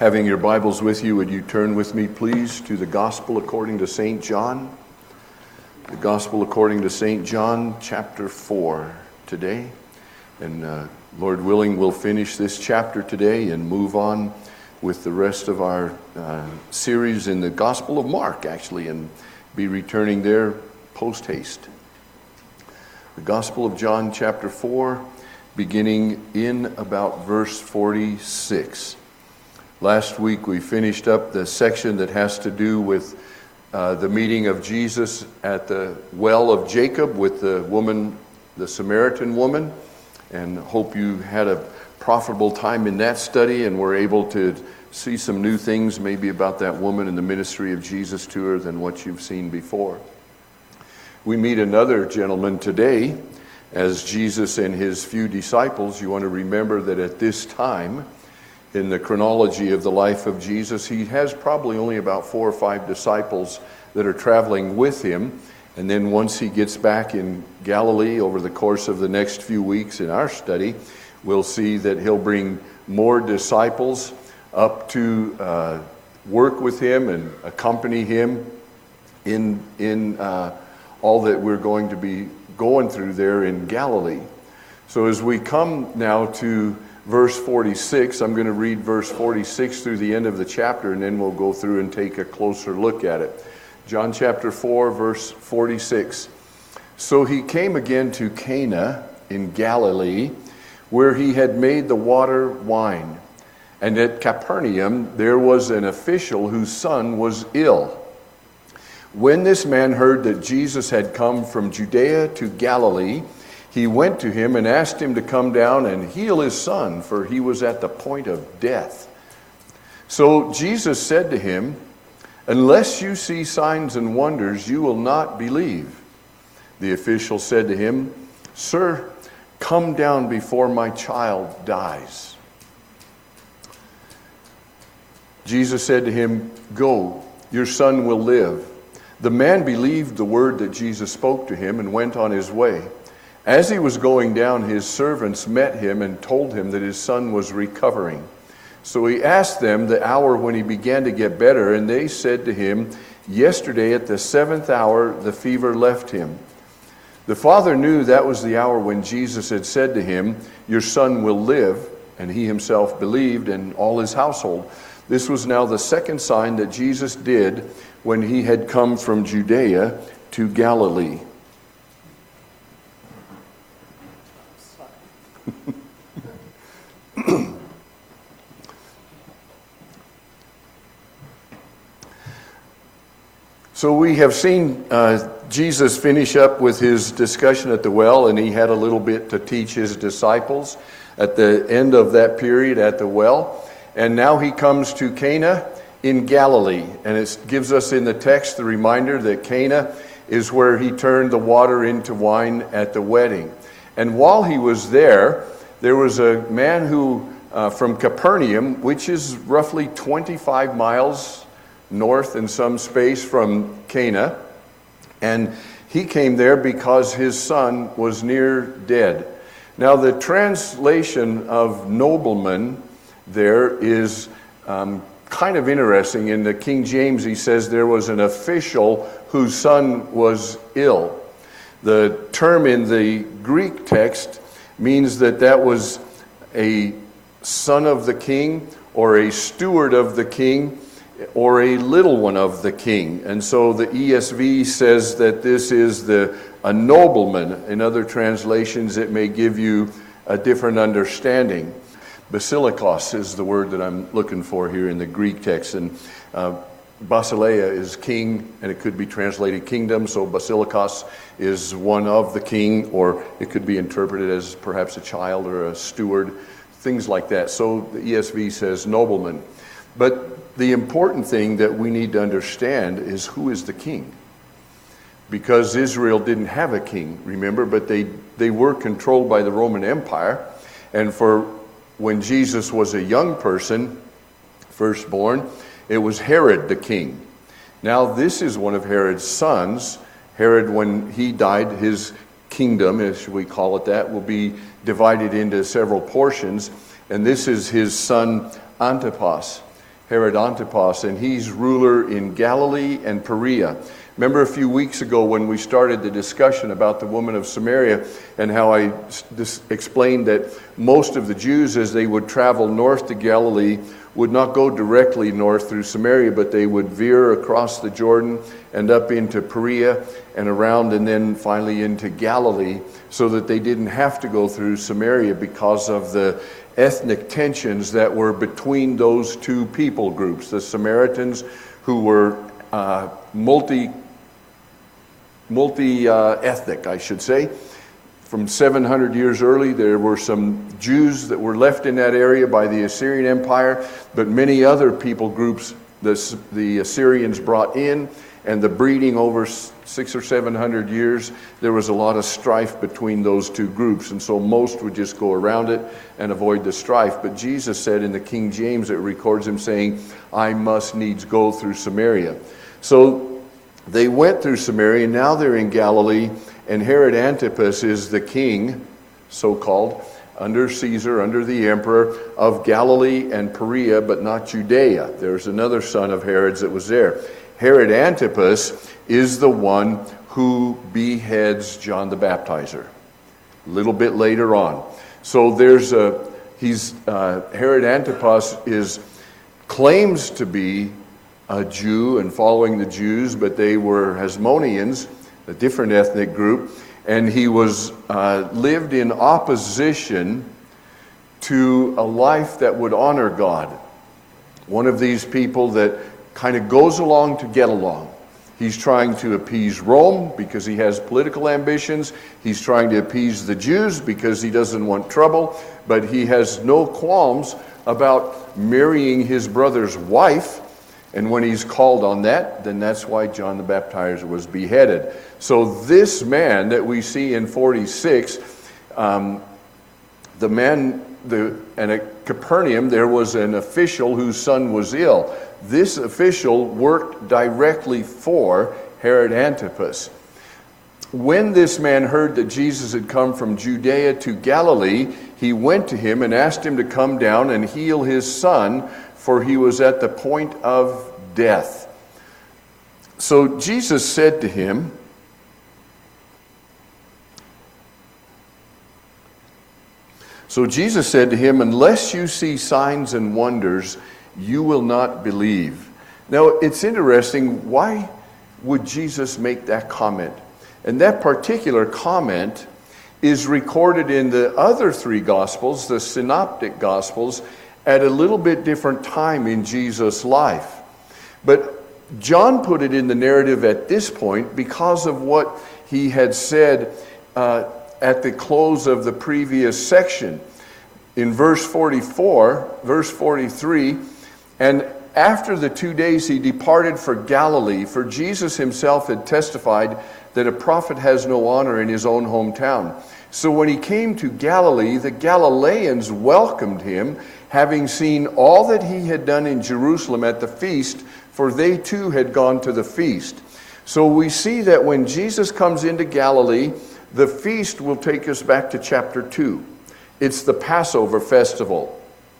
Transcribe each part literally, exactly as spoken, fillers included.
Having your Bibles with you, would you turn with me, please, to the Gospel according to Saint John? The Gospel according to Saint John, chapter four today. And uh, Lord willing, we'll finish this chapter today and move on with the rest of our uh, series in the Gospel of Mark, actually, and be returning there post-haste. The Gospel of John, chapter four, beginning in about verse forty-six. Last week we finished up the section that has to do with uh, the meeting of Jesus at the well of Jacob with the woman, the Samaritan woman, and hope you had a profitable time in that study and were able to see some new things maybe about that woman and the ministry of Jesus to her than what you've seen before. We meet another gentleman today as Jesus and his few disciples. You want to remember that at this time in the chronology of the life of Jesus, he has probably only about four or five disciples that are traveling with him. And then once he gets back in Galilee over the course of the next few weeks in our study, we'll see that he'll bring more disciples up to uh, work with him and accompany him in, in uh, all that we're going to be going through there in Galilee. So as we come now to verse forty-six, I'm going to read verse forty-six through the end of the chapter, and then we'll go through and take a closer look at it. John chapter four, verse forty-six. So he came again to Cana in Galilee, where he had made the water wine. And at Capernaum there was an official whose son was ill. When this man heard that Jesus had come from Judea to Galilee, he went to him and asked him to come down and heal his son, for he was at the point of death. So Jesus said to him, "Unless you see signs and wonders, you will not believe." The official said to him, "Sir, come down before my child dies." Jesus said to him, "Go, your son will live." The man believed the word that Jesus spoke to him and went on his way. As he was going down, his servants met him and told him that his son was recovering. So he asked them the hour when he began to get better, and they said to him, "Yesterday at the seventh hour the fever left him." The father knew that was the hour when Jesus had said to him, "Your son will live," and he himself believed, and all his household. This was now the second sign that Jesus did when he had come from Judea to Galilee. So we have seen uh, Jesus finish up with his discussion at the well, and he had a little bit to teach his disciples at the end of that period at the well. And now he comes to Cana in Galilee, and it gives us in the text the reminder that Cana is where he turned the water into wine at the wedding. And while he was there, there was a man who uh, from Capernaum, which is roughly twenty-five miles north in some space from Cana, and he came there because his son was near dead. Now the translation of nobleman there is um, kind of interesting. In the King James, he says there was an official whose son was ill. The term in the Greek text means that that was a son of the king, or a steward of the king, or a little one of the king. And so the E S V says that this is the a nobleman. In other translations, it may give you a different understanding. Basilikos is the word that I'm looking for here in the Greek text. And uh, Basileia is king, and it could be translated kingdom. So Basilikos is one of the king, or it could be interpreted as perhaps a child or a steward, things like that. So the E S V says nobleman. But the important thing that we need to understand is who is the king. Because Israel didn't have a king, remember, but they, they were controlled by the Roman Empire. And for when Jesus was a young person, firstborn, it was Herod the king. Now this is one of Herod's sons. Herod, when he died, his kingdom, as we call it that, will be divided into several portions. And this is his son Antipas. Herod Antipas, and he's ruler in Galilee and Perea. Remember a few weeks ago when we started the discussion about the woman of Samaria and how I s- explained that most of the Jews, as they would travel north to Galilee, would not go directly north through Samaria, but they would veer across the Jordan and up into Perea and around and then finally into Galilee, so that they didn't have to go through Samaria because of the ethnic tensions that were between those two people groups. The Samaritans, who were uh, multi multi-ethnic, uh, I should say. From seven hundred years early, there were some Jews that were left in that area by the Assyrian Empire, but many other people groups the, the Assyrians brought in, and the breeding over six or seven hundred years, there was a lot of strife between those two groups, and so most would just go around it and avoid the strife. But Jesus said in the King James, it records him saying, I must needs go through Samaria. So they went through Samaria, and now they're in Galilee, and Herod Antipas is the king, so-called, under Caesar, under the emperor, of Galilee and Perea, but not Judea. There's another son of Herod's that was there. Herod Antipas is the one who beheads John the Baptizer a little bit later on. So there's a, he's, uh, Herod Antipas is, claims to be a Jew and following the Jews, but they were Hasmoneans, a different ethnic group, and he was uh, lived in opposition to a life that would honor God. One of these people that kind of goes along to get along. He's trying to appease Rome because he has political ambitions. He's trying to appease the Jews because he doesn't want trouble, but he has no qualms about marrying his brother's wife. And when he's called on that, then that's why John the Baptizer was beheaded. So this man that we see in forty-six, um, the man, the and at Capernaum, there was an official whose son was ill. This official worked directly for Herod Antipas. When this man heard that Jesus had come from Judea to Galilee, he went to him and asked him to come down and heal his son, for he was at the point of death. So Jesus said to him, So Jesus said to him, unless you see signs and wonders, you will not believe. Now, it's interesting, why would Jesus make that comment? And that particular comment is recorded in the other three Gospels, the Synoptic Gospels, at a little bit different time in Jesus' life. But John put it in the narrative at this point because of what he had said uh, at the close of the previous section. In verse forty-four, verse forty-three, and after the two days he departed for Galilee, for Jesus himself had testified that a prophet has no honor in his own hometown. So when he came to Galilee, the Galileans welcomed him, having seen all that he had done in Jerusalem at the feast, for they too had gone to the feast. So we see that when Jesus comes into Galilee, the feast will take us back to chapter two. It's the Passover festival.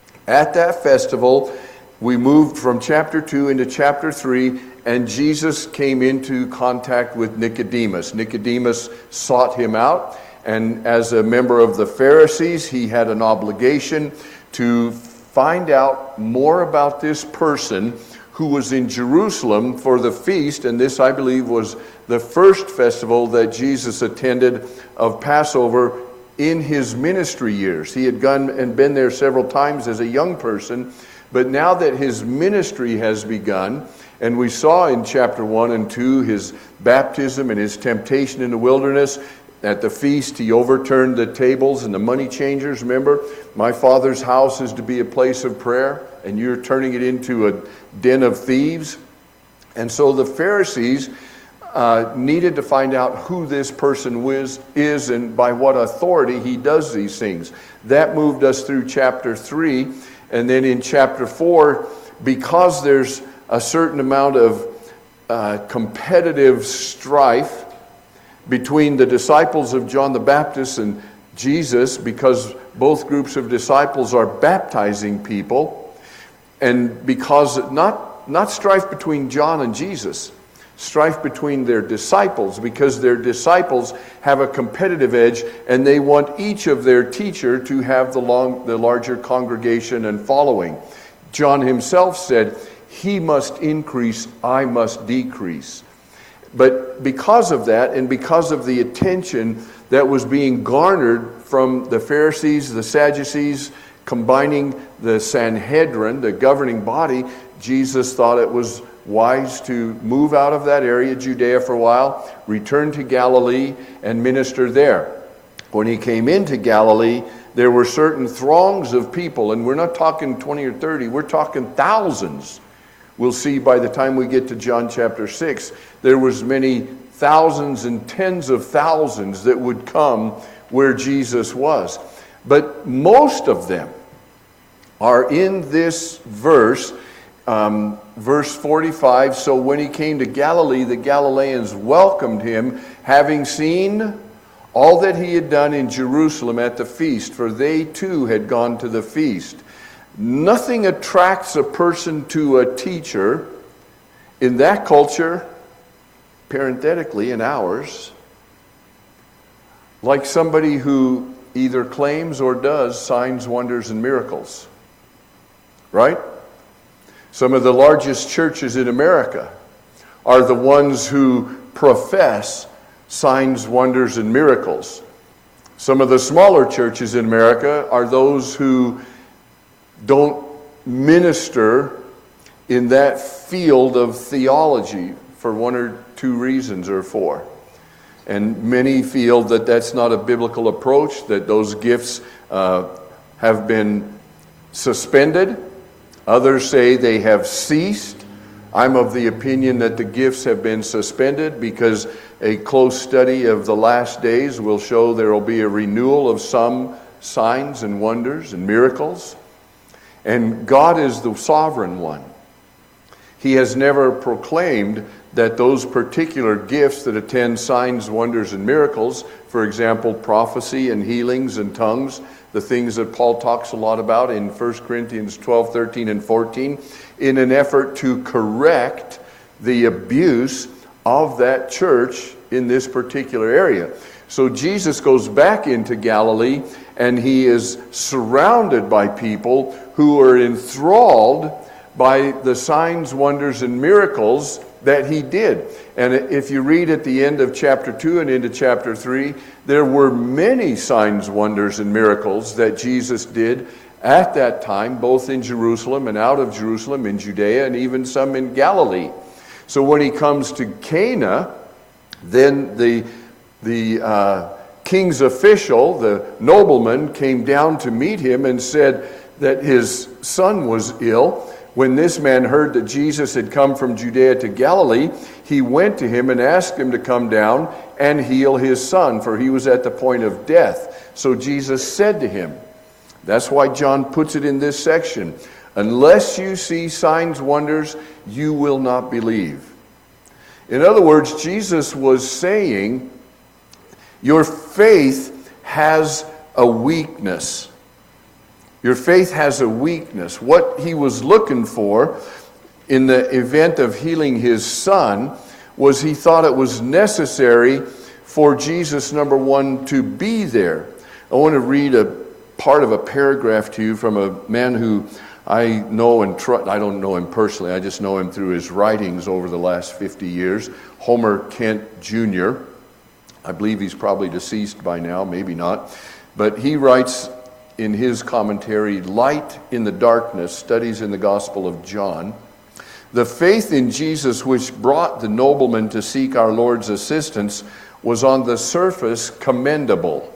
At that festival, we moved from chapter two into chapter three, and Jesus came into contact with Nicodemus. Nicodemus sought him out, and as a member of the Pharisees, he had an obligation to find out more about this person who was in Jerusalem for the feast, and this, I believe, was the first festival that Jesus attended of Passover in his ministry years. He had gone and been there several times as a young person, but now that his ministry has begun, and we saw in chapter one and two his baptism and his temptation in the wilderness. At the feast, he overturned the tables and the money changers. Remember, my Father's house is to be a place of prayer, and you're turning it into a den of thieves. And so the Pharisees uh, needed to find out who this person was, is and by what authority he does these things. That moved us through chapter three. And then in chapter four, because there's a certain amount of uh, competitive strife between the disciples of John the Baptist and Jesus, because both groups of disciples are baptizing people. And because, not, not strife between John and Jesus, strife between their disciples, because their disciples have a competitive edge and they want each of their teacher to have the, long, the larger congregation and following. John himself said, "He must increase, I must decrease." But because of that, and because of the attention that was being garnered from the Pharisees, the Sadducees, combining the Sanhedrin, the governing body, Jesus thought it was wise to move out of that area, Judea, for a while, return to Galilee, and minister there. When he came into Galilee, there were certain throngs of people, and we're not talking twenty or thirty, we're talking thousands. We'll see by the time we get to John chapter six, there was many thousands and tens of thousands that would come where Jesus was. But most of them are in this verse, um, verse forty-five. So when he came to Galilee, the Galileans welcomed him, having seen all that he had done in Jerusalem at the feast, for they too had gone to the feast. Nothing attracts a person to a teacher in that culture, parenthetically in ours, like somebody who either claims or does signs, wonders, and miracles. Right? Some of the largest churches in America are the ones who profess signs, wonders, and miracles. Some of the smaller churches in America are those who don't minister in that field of theology for one or two reasons or four. And many feel that that's not a biblical approach, that those gifts uh, have been suspended. Others say they have ceased. I'm of the opinion that the gifts have been suspended because a close study of the last days will show there will be a renewal of some signs and wonders and miracles. And God is the sovereign one. He has never proclaimed that those particular gifts that attend signs, wonders, and miracles, for example, prophecy and healings and tongues, the things that Paul talks a lot about in First Corinthians twelve, thirteen, and fourteen, in an effort to correct the abuse of that church in this particular area. So Jesus goes back into Galilee, and he is surrounded by people who are enthralled by the signs, wonders, and miracles that he did. And if you read at the end of chapter two and into chapter three, there were many signs, wonders, and miracles that Jesus did at that time, both in Jerusalem and out of Jerusalem, in Judea, and even some in Galilee. So when he comes to Cana, then the, the uh, king's official, the nobleman, came down to meet him and said that his son was ill. When this man heard that Jesus had come from Judea to Galilee, he went to him and asked him to come down and heal his son, for he was at the point of death. So Jesus said to him, that's why John puts it in this section, unless you see signs, wonders, you will not believe. In other words, Jesus was saying, your faith has a weakness. Your faith has a weakness. What he was looking for in the event of healing his son was he thought it was necessary for Jesus, number one, to be there. I want to read a part of a paragraph to you from a man who I know and trust. I don't know him personally. I just know him through his writings over the last fifty years. Homer Kent Junior I believe he's probably deceased by now, maybe not. But he writes in his commentary, Light in the Darkness, Studies in the Gospel of John, the faith in Jesus which brought the nobleman to seek our Lord's assistance was on the surface commendable.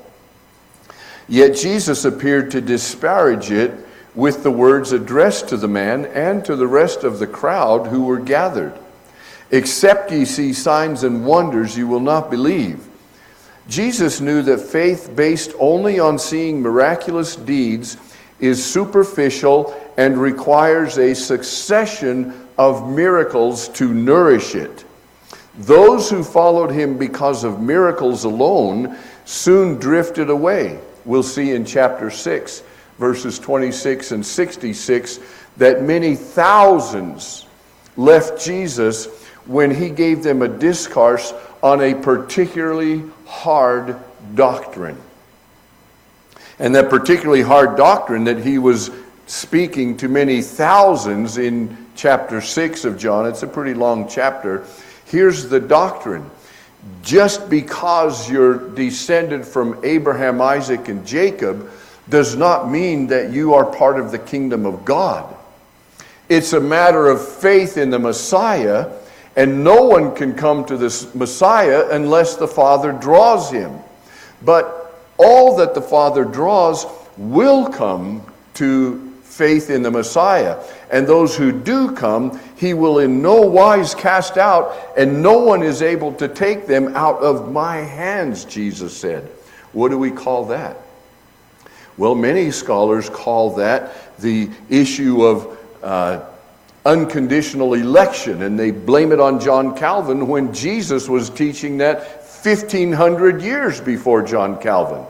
Yet Jesus appeared to disparage it with the words addressed to the man and to the rest of the crowd who were gathered. Except ye see signs and wonders, you will not believe. Jesus knew that faith based only on seeing miraculous deeds is superficial and requires a succession of miracles to nourish it. Those who followed him because of miracles alone soon drifted away. We'll see in chapter six verses twenty-six and sixty-six, that many thousands left Jesus when he gave them a discourse on a particularly hard doctrine. And that particularly hard doctrine that he was speaking to many thousands in chapter six of John, it's a pretty long chapter. Here's the doctrine. Just because you're descended from Abraham, Isaac, and Jacob does not mean that you are part of the kingdom of God. It's a matter of faith in the Messiah, and no one can come to this Messiah unless the Father draws him. But all that the Father draws will come to faith in the Messiah. And those who do come, he will in no wise cast out, and no one is able to take them out of my hands, Jesus said. What do we call that? Well, many scholars call that the issue of uh, unconditional election, and they blame it on John Calvin when Jesus was teaching that fifteen hundred years before John Calvin.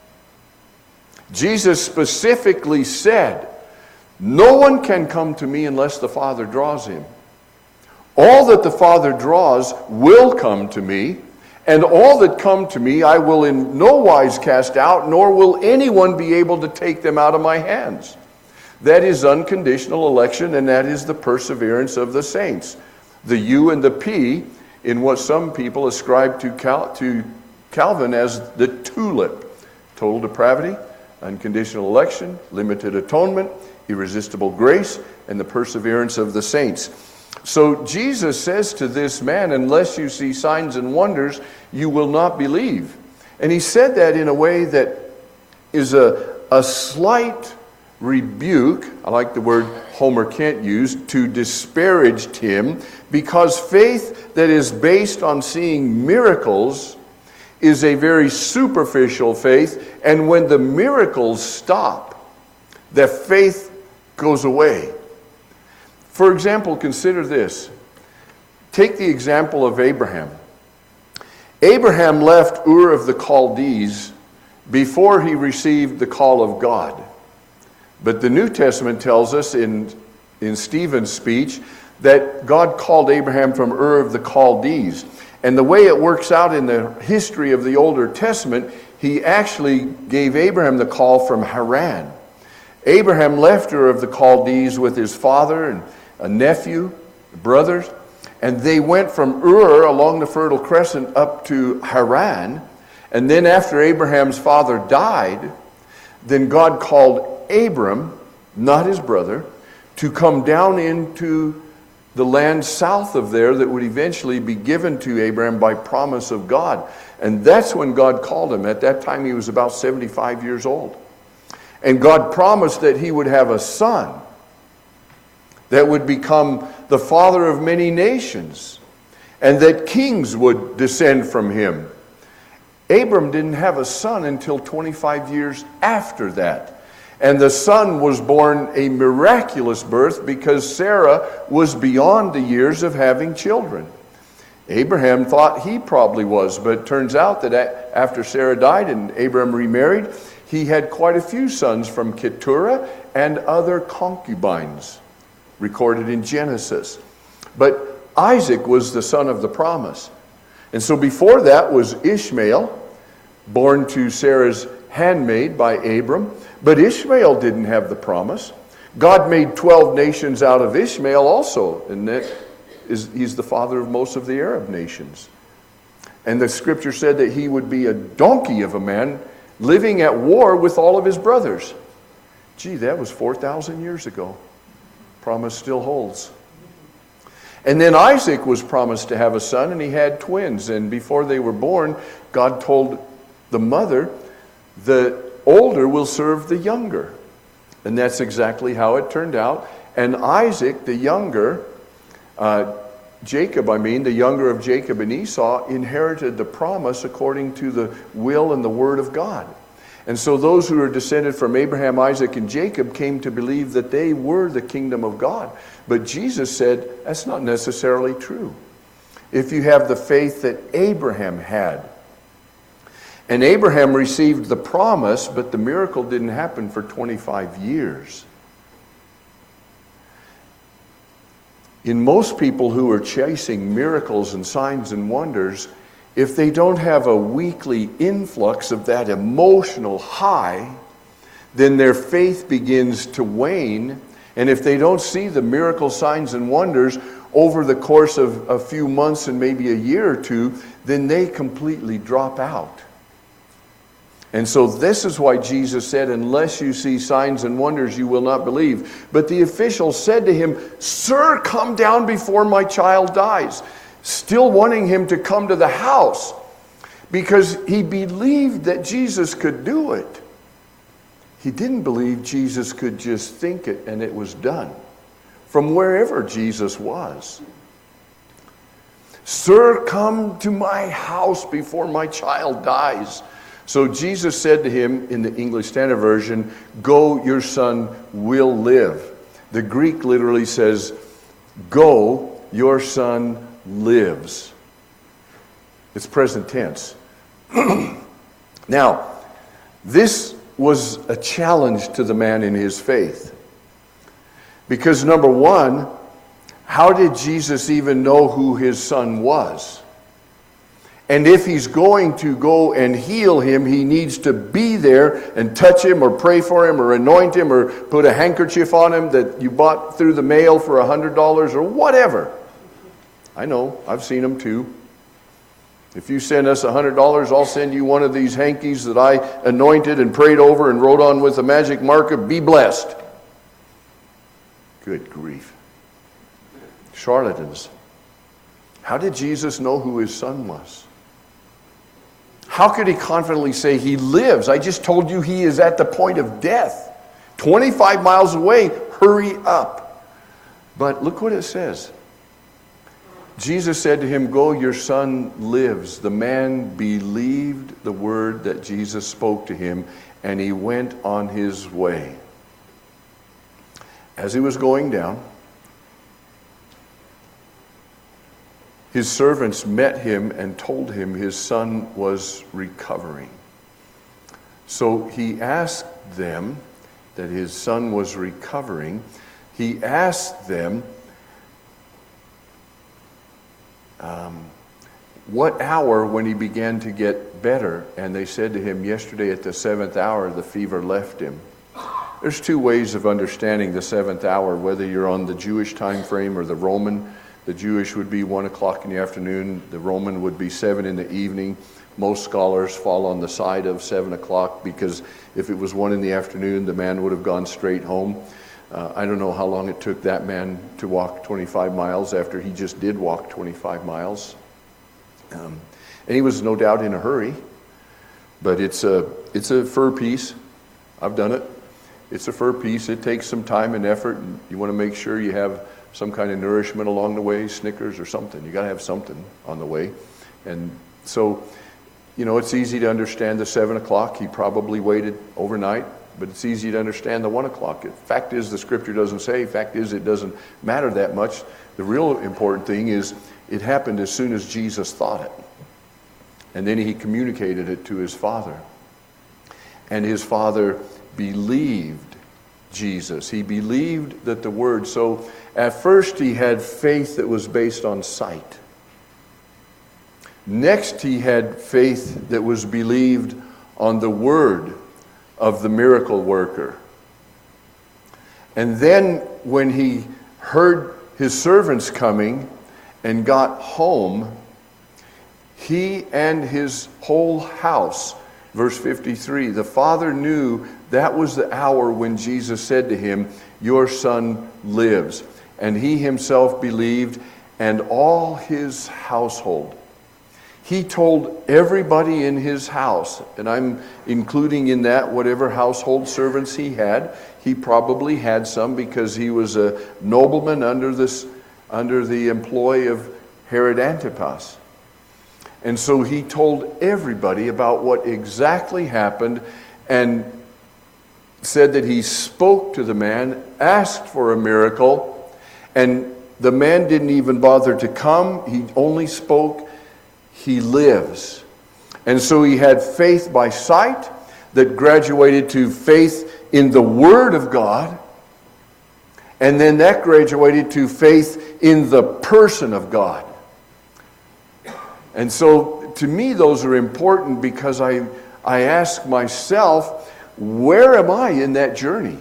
Jesus specifically said, no one can come to me unless the Father draws him. All that the Father draws will come to me, and all that come to me I will in no wise cast out, nor will anyone be able to take them out of my hands. That is unconditional election, and that is the perseverance of the saints. The U and the P in what some people ascribe to, Cal- to Calvin as the tulip. Total depravity, unconditional election, limited atonement, irresistible grace, and the perseverance of the saints. So Jesus says to this man, unless you see signs and wonders, you will not believe. And he said that in a way that is a, a slight rebuke, I like the word Homer Kent used, to disparage him, because faith that is based on seeing miracles is a very superficial faith, and when the miracles stop, the faith goes away. For example, consider this. Take the example of Abraham. Abraham left Ur of the Chaldees before he received the call of God. But the New Testament tells us in, in Stephen's speech that God called Abraham from Ur of the Chaldees. And the way it works out in the history of the Older Testament, he actually gave Abraham the call from Haran. Abraham left Ur of the Chaldees with his father and a nephew, brothers, and they went from Ur along the Fertile Crescent up to Haran. And then after Abraham's father died, then God called Abram, not his brother, to come down into the land south of there that would eventually be given to Abraham by promise of God. And that's when God called him. At that time he was about seventy-five years old. And God promised that he would have a son that would become the father of many nations, and that kings would descend from him. Abram didn't have a son until twenty-five years after that. And the son was born a miraculous birth because Sarah was beyond the years of having children. Abraham thought he probably was, but it turns out that after Sarah died and Abraham remarried, he had quite a few sons from Keturah and other concubines, recorded in Genesis. But Isaac was the son of the promise. And so before that was Ishmael, born to Sarah's handmaid by Abram. But Ishmael didn't have the promise. God made twelve nations out of Ishmael also, and that is, he's the father of most of the Arab nations. And the scripture said that he would be a donkey of a man living at war with all of his brothers. Gee, that was four thousand years ago. Promise still holds. And then Isaac was promised to have a son, and he had twins. And before they were born, God told the mother, the older will serve the younger. And that's exactly how it turned out. And Isaac, the younger, uh, Jacob, I mean, the younger of Jacob and Esau, inherited the promise according to the will and the word of God. And so those who are descended from Abraham, Isaac, and Jacob came to believe that they were the kingdom of God. But Jesus said, that's not necessarily true. If you have the faith that Abraham had. And Abraham received the promise, but the miracle didn't happen for twenty-five years. In most people who are chasing miracles and signs and wonders, if they don't have a weekly influx of that emotional high, then their faith begins to wane. And if they don't see the miracle signs and wonders over the course of a few months and maybe a year or two, then they completely drop out. And so this is why Jesus said, unless you see signs and wonders, you will not believe. But the official said to him, "Sir, come down before my child dies." Still wanting him to come to the house because he believed that Jesus could do it. He didn't believe Jesus could just think it and it was done from wherever Jesus was. "Sir, come to my house before my child dies." So Jesus said to him in the English Standard Version, "Go, your son will live." The Greek literally says, "Go, your son lives." It's present tense. Now, this was a challenge to the man in his faith. Because number one, how did Jesus even know who his son was? And if he's going to go and heal him, he needs to be there and touch him or pray for him or anoint him or put a handkerchief on him that you bought through the mail for one hundred dollars or whatever. I know, I've seen them too. If you send us one hundred dollars, I'll send you one of these hankies that I anointed and prayed over and wrote on with a magic marker, "Be blessed." Good grief. Charlatans. How did Jesus know who his son was? How could he confidently say he lives? I just told you he is at the point of death. twenty-five miles away, hurry up. But look what it says. Jesus said to him, "Go, your son lives." The man believed the word that Jesus spoke to him, and he went on his way. As he was going down, his servants met him and told him his son was recovering. So he asked them that his son was recovering. He asked them, um, what hour when he began to get better? And they said to him, "Yesterday at the seventh hour, the fever left him." There's two ways of understanding the seventh hour, whether you're on the Jewish time frame or the Roman. The Jewish would be one o'clock in the afternoon. The Roman would be seven in the evening. Most scholars fall on the side of seven o'clock because if it was one in the afternoon, the man would have gone straight home. Uh, I don't know how long it took that man to walk twenty-five miles after he just did walk twenty-five miles. Um, and he was no doubt in a hurry. But it's a, it's a fur piece. I've done it. It's a fur piece. It takes some time and effort. And you want to make sure you have some kind of nourishment along the way, Snickers or something. You got to have something on the way. And so, you know, it's easy to understand the seven o'clock. He probably waited overnight, but it's easy to understand the one o'clock. Fact is, the scripture doesn't say. Fact is, it doesn't matter that much. The real important thing is it happened as soon as Jesus thought it. And then he communicated it to his father. And his father believed Jesus. He believed that the word. So at first he had faith that was based on sight. Next he had faith that was believed on the word of the miracle worker. And then when he heard his servants coming and got home, he and his whole house, verse fifty-three, the father knew that was the hour when Jesus said to him, "Your son lives." And he himself believed, and all his household. He told everybody in his house, and I'm including in that whatever household servants he had. He probably had some because he was a nobleman under this, under the employ of Herod Antipas. And so he told everybody about what exactly happened and said that he spoke to the man, asked for a miracle, and the man didn't even bother to come. He only spoke, "He lives." And so he had faith by sight that graduated to faith in the Word of God. And then that graduated to faith in the person of God. And so to me those are important because I, I ask myself, where am I in that journey?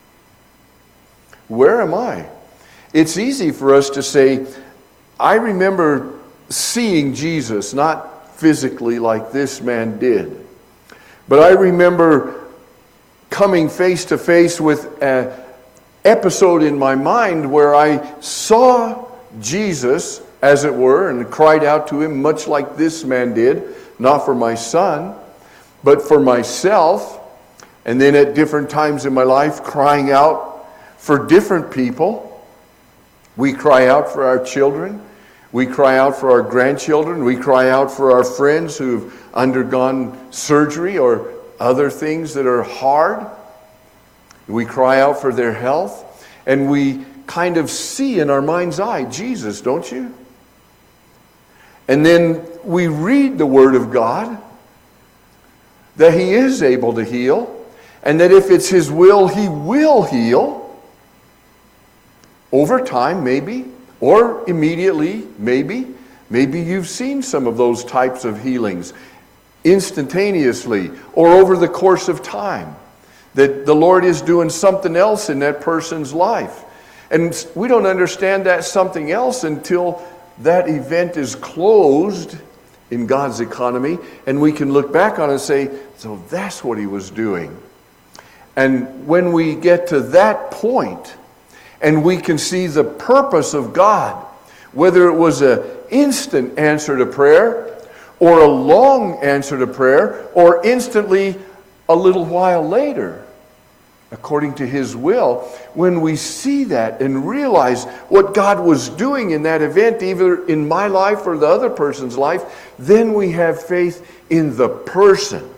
Where am I? It's easy for us to say, I remember seeing Jesus, not physically like this man did, but I remember coming face to face with an episode in my mind where I saw Jesus, as it were, and cried out to him much like this man did, not for my son, but for myself, and then at different times in my life crying out for different people. We cry out for our children. We cry out for our grandchildren. We cry out for our friends who've undergone surgery or other things that are hard. We cry out for their health. And we kind of see in our mind's eye Jesus, don't you? And then we read the Word of God that He is able to heal, and that if it's His will, He will heal. Over time, maybe, or immediately, maybe. Maybe you've seen some of those types of healings instantaneously or over the course of time. That the Lord is doing something else in that person's life. And we don't understand that something else until that event is closed in God's economy, and we can look back on it and say, so that's what He was doing. And when we get to that point, and we can see the purpose of God, whether it was an instant answer to prayer, or a long answer to prayer, or instantly a little while later, according to His will, when we see that and realize what God was doing in that event, either in my life or the other person's life, then we have faith in the person.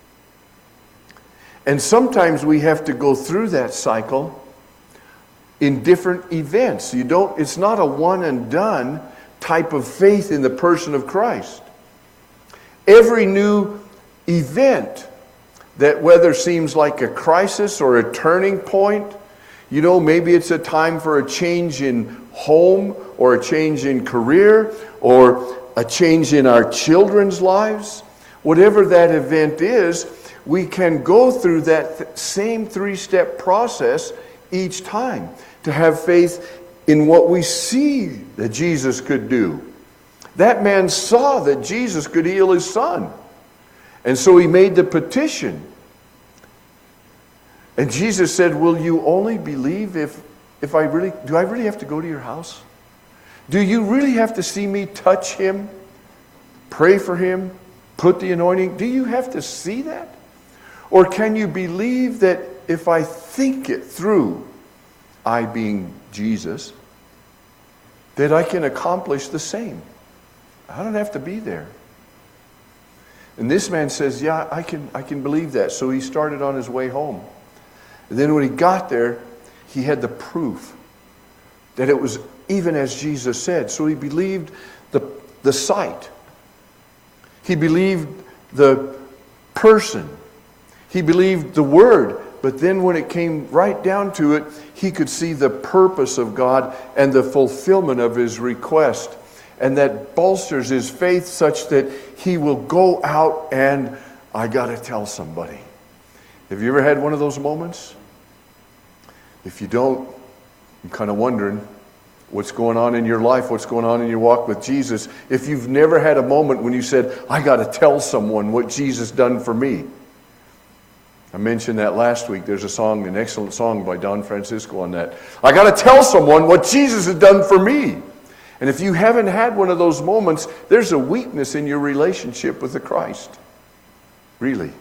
And sometimes we have to go through that cycle in different events. You don't, it's not a one and done type of faith in the person of Christ. Every new event that whether seems like a crisis or a turning point, you know, maybe it's a time for a change in home or a change in career or a change in our children's lives, whatever that event is, we can go through that th- same three-step process each time. To have faith in what we see that Jesus could do. That man saw that Jesus could heal his son. And so he made the petition. And Jesus said, will you only believe if, if I really, do I really have to go to your house? Do you really have to see me touch him? Pray for him? Put the anointing? Do you have to see that? Or can you believe that if I think it through, I being Jesus, that I can accomplish the same? I don't have to be there. And this man says, yeah, I can, I can believe that. So he started on his way home. And then when he got there, he had the proof that it was even as Jesus said. So he believed the, the sight. He believed the person. He believed the word. But then when it came right down to it, he could see the purpose of God and the fulfillment of his request. And that bolsters his faith such that he will go out and, I got to tell somebody. Have you ever had one of those moments? If you don't, I'm kind of wondering what's going on in your life, what's going on in your walk with Jesus. If you've never had a moment when you said, I got to tell someone what Jesus done for me. I mentioned that last week. There's a song, an excellent song by Don Francisco on that. I got to tell someone what Jesus has done for me. And if you haven't had one of those moments, there's a weakness in your relationship with the Christ. Really.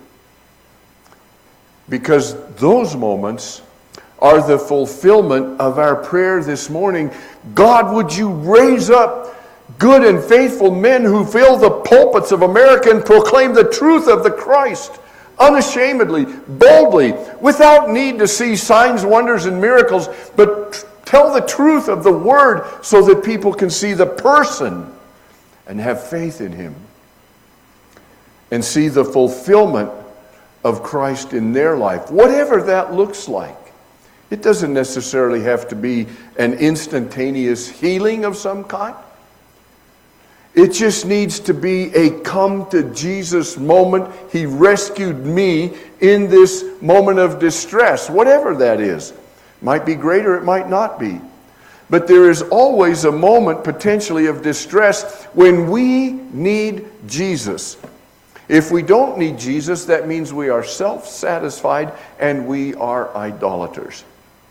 Because those moments are the fulfillment of our prayer this morning. God, would you raise up good and faithful men who fill the pulpits of America and proclaim the truth of the Christ unashamedly, boldly, without need to see signs, wonders, and miracles, but t- tell the truth of the Word so that people can see the person and have faith in Him. and see the fulfillment of Christ in their life, whatever that looks like. It doesn't necessarily have to be an instantaneous healing of some kind. It just needs to be a come to Jesus moment. He rescued me in this moment of distress, whatever that is. Might be greater, it might not be. But there is always a moment potentially of distress when we need Jesus. If we don't need Jesus, that means we are self-satisfied and we are idolaters.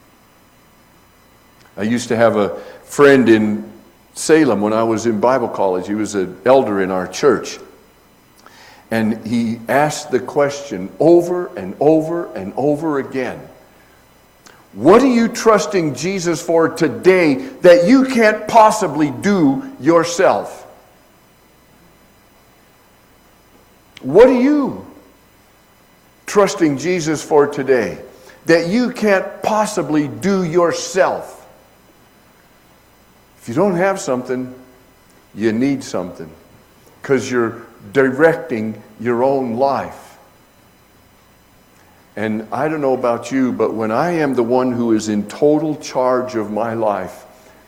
I used to have a friend in Salem when I was in Bible college. He was an elder in our church. And he asked the question over and over and over again, what are you trusting Jesus for today that you can't possibly do yourself? What are you trusting Jesus for today that you can't possibly do yourself? If you don't have something, you need something, because you're directing your own life. And I don't know about you, but when I am the one who is in total charge of my life,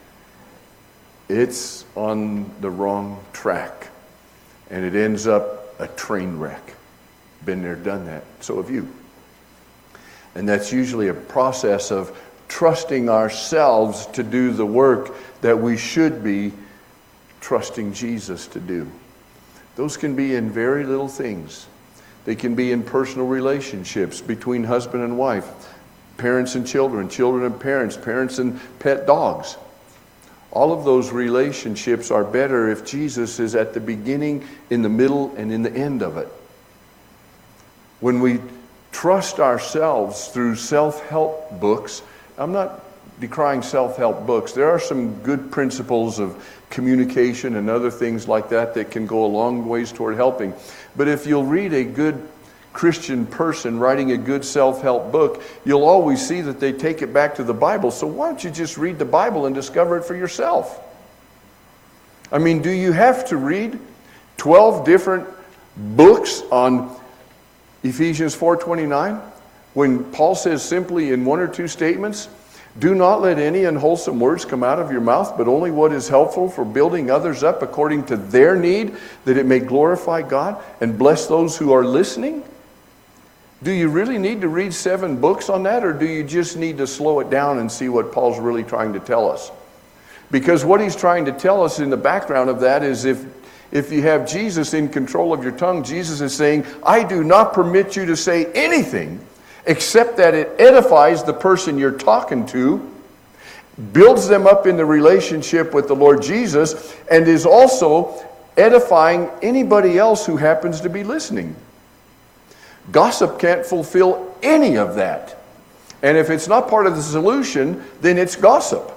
it's on the wrong track. And it ends up a train wreck. Been there, done that. So have you. And that's usually a process of trusting ourselves to do the work that we should be trusting Jesus to do. Those can be in very little things. They can be in personal relationships between husband and wife, parents and children, children and parents, parents and pet dogs. All of those relationships are better if Jesus is at the beginning, in the middle, and in the end of it. When we trust ourselves through self-help books, I'm not decrying self-help books. There are some good principles of communication and other things like that that can go a long ways toward helping. But if you'll read a good Christian person writing a good self-help book, you'll always see that they take it back to the Bible. So why don't you just read the Bible and discover it for yourself? I mean, do you have to read twelve different books on Ephesians four twenty-nine when Paul says simply in one or two statements, do not let any unwholesome words come out of your mouth, but only what is helpful for building others up according to their need, that it may glorify God and bless those who are listening? Do you really need to read seven books on that, or do you just need to slow it down and see what Paul's really trying to tell us? Because what he's trying to tell us in the background of that is if, if you have Jesus in control of your tongue, Jesus is saying, I do not permit you to say anything except that it edifies the person you're talking to, builds them up in the relationship with the Lord Jesus, and is also edifying anybody else who happens to be listening. Gossip can't fulfill any of that. And if it's not part of the solution, then it's gossip.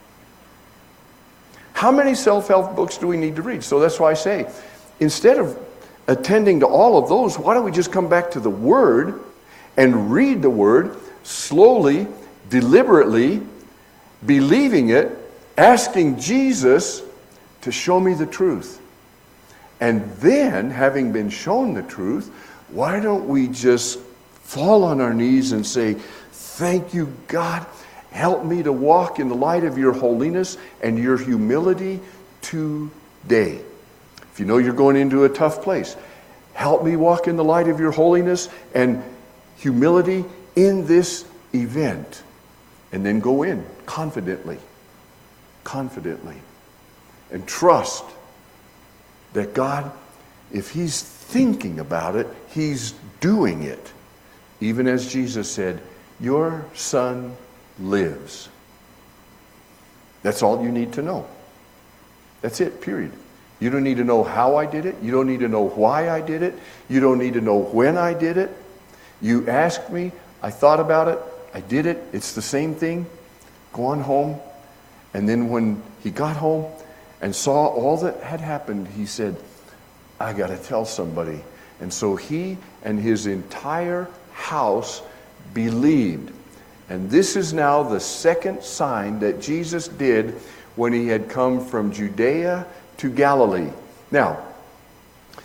How many self-help books do we need to read? So that's why I say, instead of attending to all of those, why don't we just come back to the Word and read the Word slowly, deliberately, believing it, asking Jesus to show me the truth. And then, having been shown the truth, why don't we just fall on our knees and say, thank you, God. Help me to walk in the light of your holiness and your humility today. If you know you're going into a tough place, help me walk in the light of your holiness and humility in this event. And then go in confidently, confidently, and trust that God, if He's thinking about it, He's doing it. Even as Jesus said, your son lives. That's all you need to know. That's it, period. You don't need to know how I did it. You don't need to know why I did it. You don't need to know when I did it. You asked me, I thought about it, I did it, it's the same thing. Go on home. And then when he got home and saw all that had happened, he said, I got to tell somebody. And so he and his entire house believed. And this is now the second sign that Jesus did when he had come from Judea to Galilee. Now,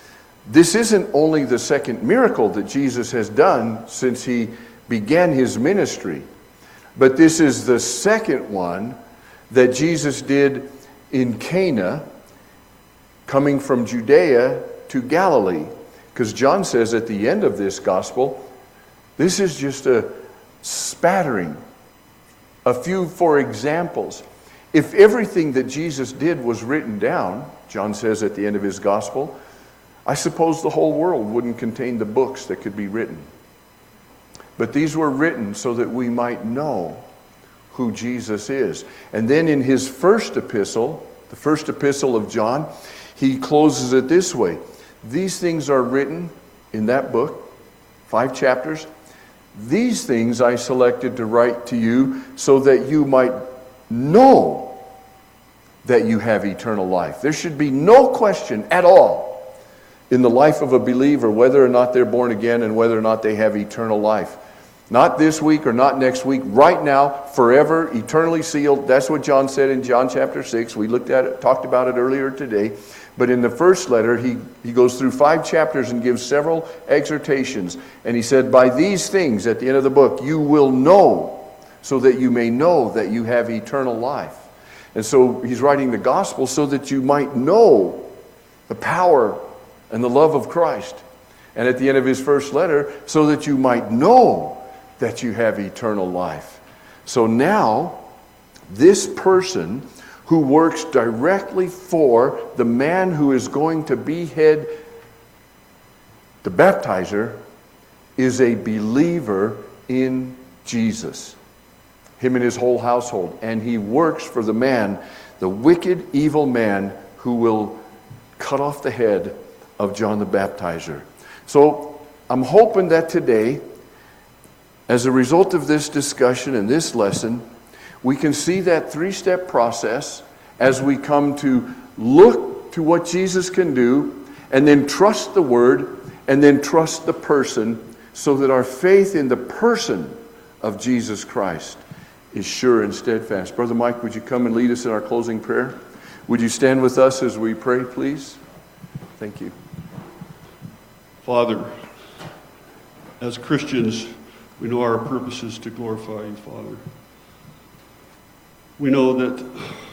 this isn't only the second miracle that Jesus has done since he began his ministry, but this is the second one that Jesus did in Cana, coming from Judea to Galilee. Because John says at the end of this gospel, this is just a spattering, a few for examples. If everything that Jesus did was written down, John says at the end of his gospel, I suppose the whole world wouldn't contain the books that could be written. But these were written so that we might know who Jesus is. And then in his first epistle, the first epistle of John, he closes it this way. These things are written in that book, five chapters. These things I selected to write to you so that you might know that you have eternal life. There should be no question at all in the life of a believer whether or not they're born again and whether or not they have eternal life. Not this week or not next week, right now, forever, eternally sealed. That's what John said in John chapter six. We looked at it, talked about it earlier today. But in the first letter, he, he goes through five chapters and gives several exhortations. And he said, by these things at the end of the book, you will know, so that you may know that you have eternal life. And so he's writing the gospel so that you might know the power and the love of Christ. And at the end of his first letter, so that you might know that you have eternal life. So now, this person who works directly for the man who is going to behead the baptizer is a believer in Jesus. Him and his whole household. And he works for the man, the wicked, evil man who will cut off the head of John the Baptizer. So I'm hoping that today, as a result of this discussion and this lesson, we can see that three-step process as we come to look to what Jesus can do, and then trust the Word, and then trust the person, so that our faith in the person of Jesus Christ is sure and steadfast. Brother Mike, would you come and lead us in our closing prayer? Would you stand with us as we pray, please? Thank you. Father, as Christians, we know our purpose is to glorify you, Father. We know that,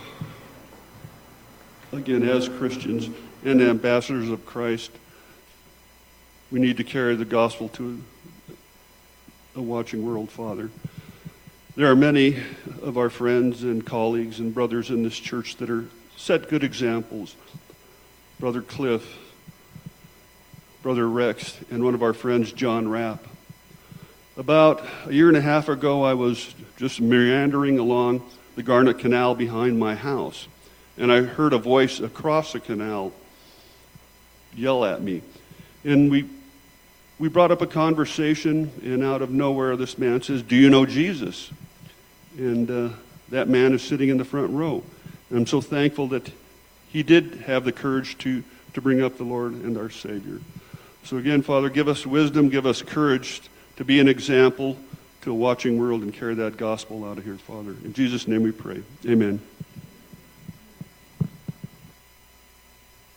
again, as Christians and ambassadors of Christ, we need to carry the gospel to a watching world, Father. There are many of our friends and colleagues and brothers in this church that are set good examples. Brother Cliff, Brother Rex, and one of our friends, John Rapp. About a year and a half ago, I was just meandering along the Garnet Canal behind my house, and I heard a voice across the canal yell at me. And we we brought up a conversation, and out of nowhere, this man says, "Do you know Jesus?" And uh, that man is sitting in the front row. And I'm so thankful that he did have the courage to, to bring up the Lord and our Savior. So again, Father, give us wisdom, give us courage to be an example to a watching world and carry that gospel out of here, Father. In Jesus' name we pray. Amen.